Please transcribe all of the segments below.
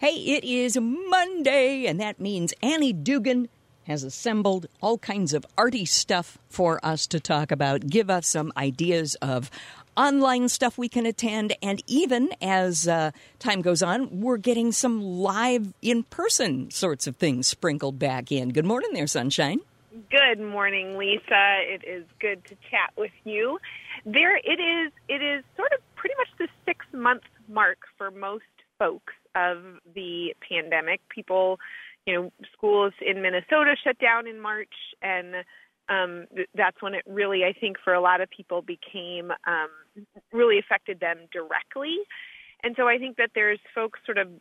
Hey, it is Monday, and that means Annie Dugan has assembled all kinds of arty stuff for us to talk about, give us some ideas of online stuff we can attend, and even as time goes on, we're getting some live in-person sorts of things sprinkled back in. Good morning there, Sunshine. Good morning, Lisa. It is good to chat with you. It is sort of pretty much the 6-month mark for most folks of the pandemic. People, schools in Minnesota shut down in March, and that's when it really, I think, for a lot of people became really affected them directly. And so I think that there's folks sort of,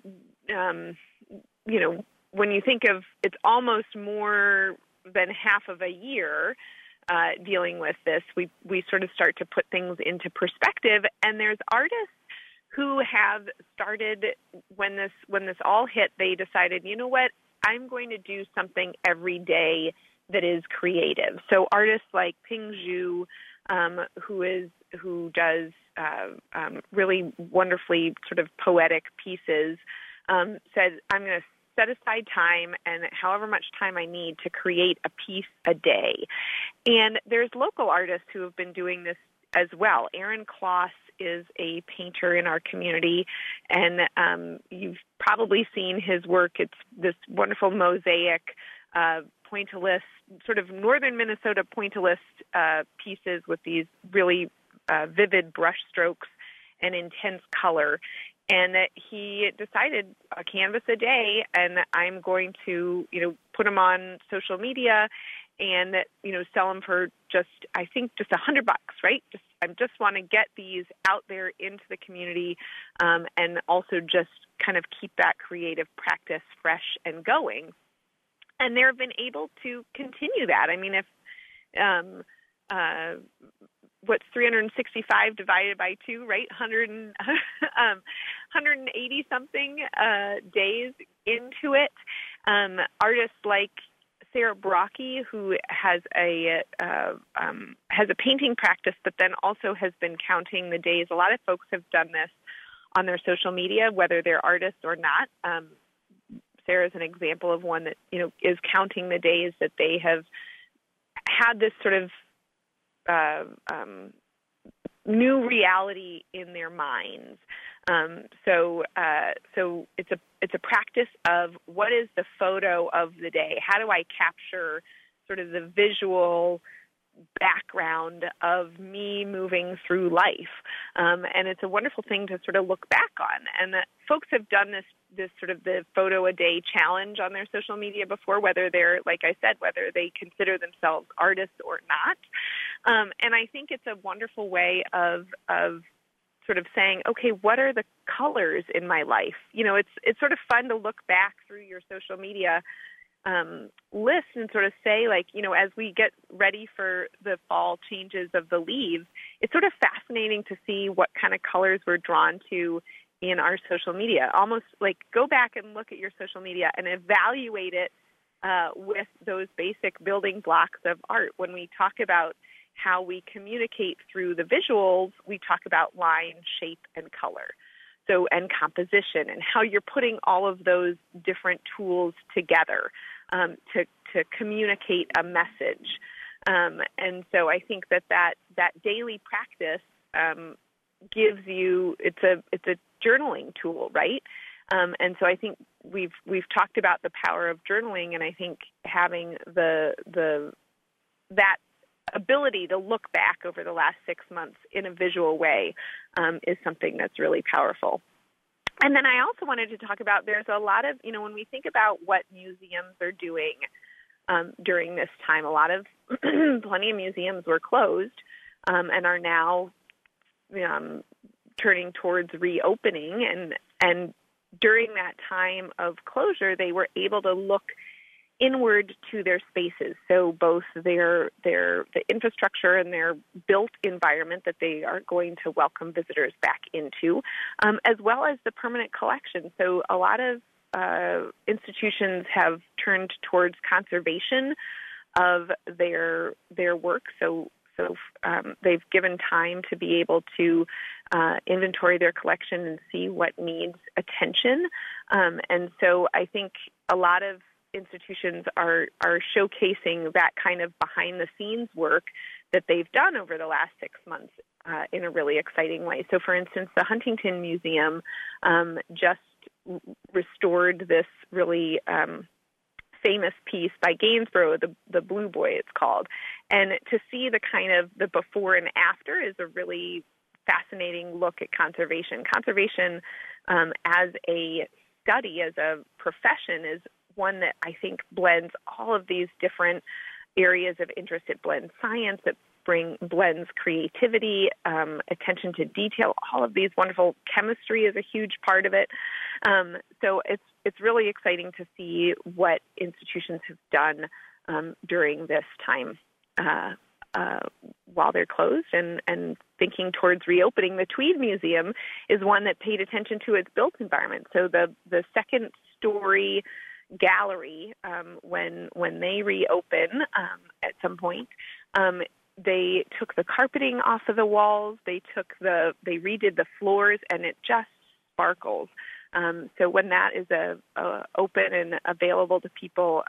when you think of it's almost more than half of a year dealing with this, we sort of start to put things into perspective. And there's artists who have started when this all hit, they decided, you know what, I'm going to do something every day that is creative. So artists like Ping Zhu, who does really wonderfully sort of poetic pieces, said, I'm going to set aside time and however much time I need to create a piece a day. And there's local artists who have been doing this as well. Aaron Kloss is a painter in our community, and you've probably seen his work. It's this wonderful mosaic, pointillist, sort of northern Minnesota pointillist pieces with these really vivid brush strokes and intense color. And that he decided a canvas a day, and I'm going to, put them on social media and, sell them for just $100, right? I just want to get these out there into the community, and also just kind of keep that creative practice fresh and going. And they've been able to continue that. I mean, if what's 365 divided by 2, right? 180 something days into it. Artists like Sarah Brocky, who has a painting practice, but then also has been counting the days. A lot of folks have done this on their social media, whether they're artists or not. Sarah is an example of one that is counting the days that they have had this sort of new reality in their minds. So it's a practice of what is the photo of the day? How do I capture sort of the visual background of me moving through life? And it's a wonderful thing to sort of look back on. And that folks have done this sort of the photo a day challenge on their social media before, whether they're, like I said, whether they consider themselves artists or not. And I think it's a wonderful way of sort of saying, okay, what are the colors in my life? It's sort of fun to look back through your social media list and sort of say, like, as we get ready for the fall changes of the leaves, it's sort of fascinating to see what kind of colors we're drawn to in our social media. Almost like go back and look at your social media and evaluate it with those basic building blocks of art. When we talk about how we communicate through the visuals, we talk about line, shape, and color. So, and composition, and how you're putting all of those different tools together to communicate a message. And so I think that daily practice gives you, it's a journaling tool, right? And so I think we've talked about the power of journaling, and I think having that ability to look back over the last 6 months in a visual way is something that's really powerful. And then I also wanted to talk about, there's a lot of, when we think about what museums are doing during this time, plenty of museums were closed and are now turning towards reopening. And during that time of closure, they were able to look inward to their spaces. So both the infrastructure and their built environment that they are going to welcome visitors back into, as well as the permanent collection. So a lot of institutions have turned towards conservation of their work. So So they've given time to be able to inventory their collection and see what needs attention. And so I think a lot of institutions are showcasing that kind of behind-the-scenes work that they've done over the last 6 months in a really exciting way. So, for instance, the Huntington Museum just restored this really famous piece by Gainsborough, the Blue Boy it's called. And to see the kind of the before and after is a really fascinating look at conservation. Conservation as a study, as a profession, is one that I think blends all of these different areas of interest. It blends science, it blends creativity, attention to detail, all of these wonderful. Chemistry is a huge part of it. So it's really exciting to see what institutions have done during this time while they're closed, and thinking towards reopening. The Tweed Museum is one that paid attention to its built environment. So the second story gallery, when they reopen at some point, they took the carpeting off of the walls. They redid the floors, and it just sparkles. So when that is open and available to people,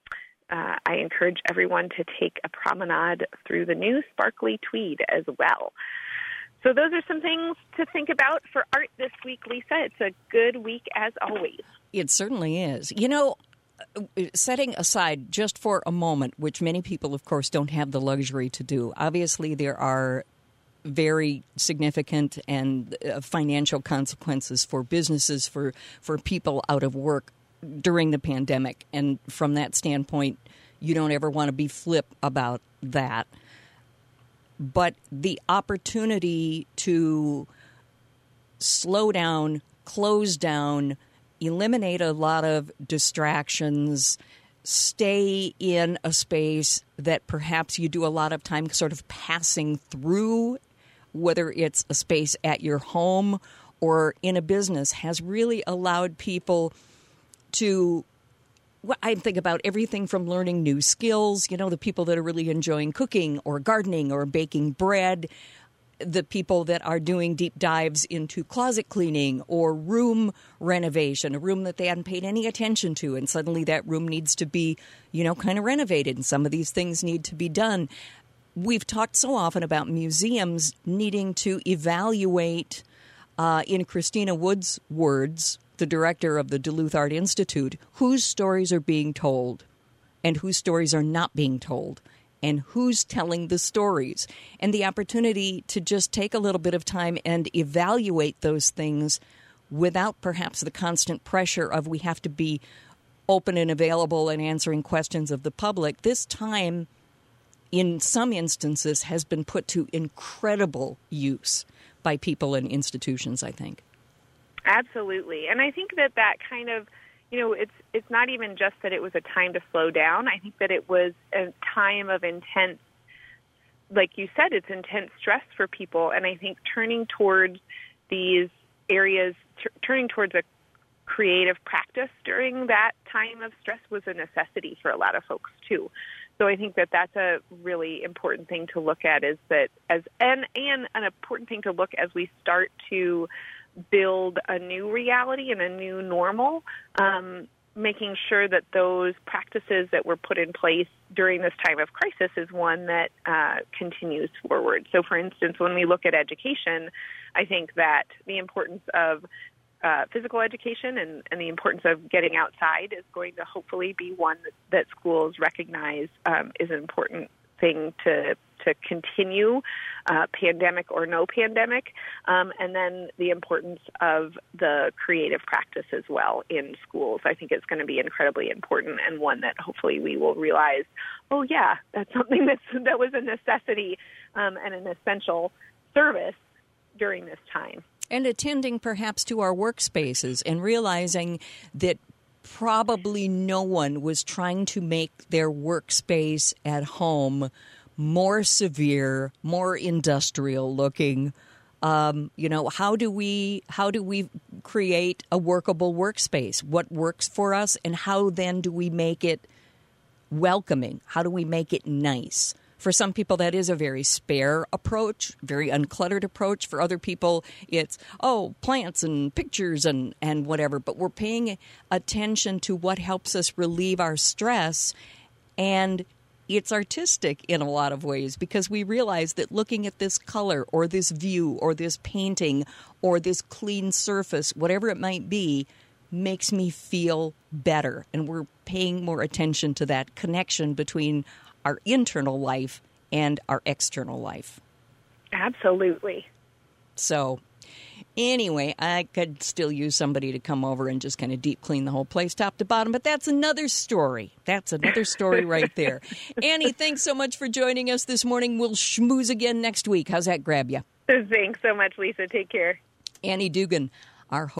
I encourage everyone to take a promenade through the new sparkly Tweed as well. So those are some things to think about for art this week, Lisa. It's a good week as always. It certainly is. You know, setting aside just for a moment, which many people, of course, don't have the luxury to do. Obviously, there are very significant and financial consequences for businesses, for people out of work during the pandemic. And from that standpoint, you don't ever want to be flip about that. But the opportunity to slow down, close down, eliminate a lot of distractions, stay in a space that perhaps you do a lot of time sort of passing through, whether it's a space at your home or in a business, has really allowed people to, I think about everything from learning new skills, you know, the people that are really enjoying cooking or gardening or baking bread, the people that are doing deep dives into closet cleaning or room renovation, a room that they hadn't paid any attention to, and suddenly that room needs to be, you know, kind of renovated, and some of these things need to be done. We've talked so often about museums needing to evaluate, in Christina Wood's words, the director of the Duluth Art Institute, whose stories are being told and whose stories are not being told, and who's telling the stories, and the opportunity to just take a little bit of time and evaluate those things without perhaps the constant pressure of we have to be open and available and answering questions of the public. This time, in some instances, has been put to incredible use by people and institutions, I think. Absolutely. And I think that kind of, you know, it's not even just that it was a time to slow down. I think that it was a time of intense, like you said, it's intense stress for people. And I think turning towards these areas, turning towards a creative practice during that time of stress was a necessity for a lot of folks too. So I think that that's a really important thing to look at, is that and an important thing to look as we start to build a new reality and a new normal, making sure that those practices that were put in place during this time of crisis is one that continues forward. So, for instance, when we look at education, I think that the importance of physical education and the importance of getting outside is going to hopefully be one that schools recognize is an important thing to continue, pandemic or no pandemic, and then the importance of the creative practice as well in schools. I think it's going to be incredibly important, and one that hopefully we will realize, oh yeah, that's something that was a necessity and an essential service during this time. And attending perhaps to our workspaces and realizing that probably no one was trying to make their workspace at home more severe, more industrial looking. You know, how do we create a workable workspace? What works for us, and how then do we make it welcoming? How do we make it nice For some people, that is a very spare approach, very uncluttered approach. For other people, it's, plants and pictures and whatever. But we're paying attention to what helps us relieve our stress, and it's artistic in a lot of ways because we realize that looking at this color or this view or this painting or this clean surface, whatever it might be, makes me feel better. And we're paying more attention to that connection between our internal life and our external life. Absolutely. So anyway, I could still use somebody to come over and just kind of deep clean the whole place top to bottom, but that's another story. That's another story right there. Annie, thanks so much for joining us this morning. We'll schmooze again next week. How's that grab you? Thanks so much, Lisa. Take care. Annie Dugan, our host.